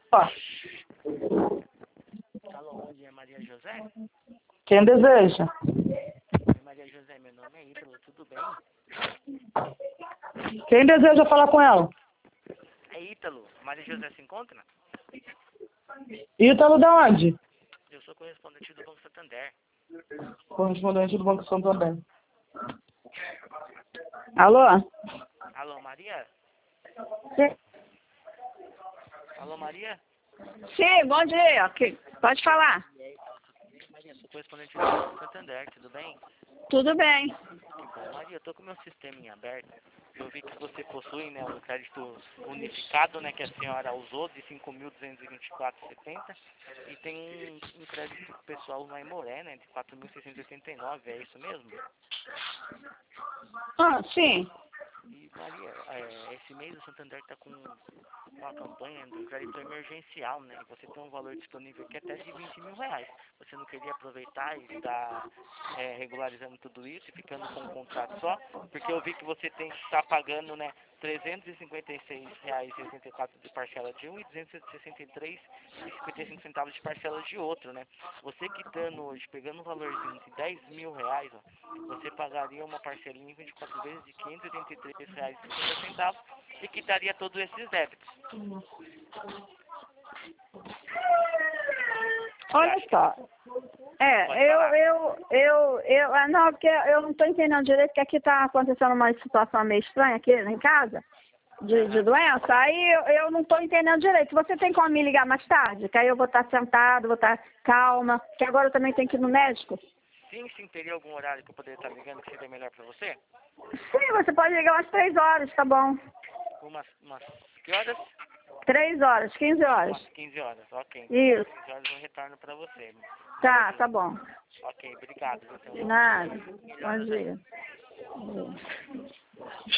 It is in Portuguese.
Alô, bom dia, Maria José? Quem deseja? Maria José, meu nome é Ítalo, tudo bem? Quem deseja falar com ela? É Ítalo, Maria José se encontra? Ítalo da onde? Eu sou correspondente do Banco Santander. Correspondente do Banco Santander. Alô? Alô, Maria? Sim. Alô, Maria? Sim, bom dia. Pode falar. Maria, sou correspondente do Banco Santander, tudo bem? Tudo bem. Que bom. Maria, eu tô com o meu sistema em aberto. Eu vi que você possui, né, um crédito unificado, né, que a senhora usou de 5.224,70 e tem um crédito pessoal lá em Moré, né, de 4.689, é isso mesmo? Ah, sim. E Maria, esse mês o Santander está com uma campanha de crédito emergencial, né? Você tem um valor disponível aqui até de R$ 20.000. Você não queria aproveitar e estar regularizando tudo isso e ficando com um contrato só? Porque eu vi que você tem que estar pagando, né, R$ 356,84 de parcela de um e R$ 263,55 de parcela de outro, né? Você quitando hoje, pegando um valorzinho de R$ 10.000, ó, você pagaria uma parcelinha em 24 vezes de R$ 583,50 e quitaria todos esses débitos. Olha só. Não, porque eu não estou entendendo direito que aqui está acontecendo uma situação meio estranha aqui em casa, de doença, aí eu não estou entendendo direito. Você tem como me ligar mais tarde? Que aí eu vou estar sentado, vou estar calma, que agora eu também tenho que ir no médico. Sim, teria algum horário que eu poderia estar ligando que seria melhor para você? Sim, você pode ligar umas 3 horas, tá bom? Umas que horas? 3 horas, 15 horas. Umas 15 horas, ok. Então, Isso. 15 horas eu retorno para você. Tá bom. Ok, obrigado. Então, Nada. Bom melhoras aí. dia.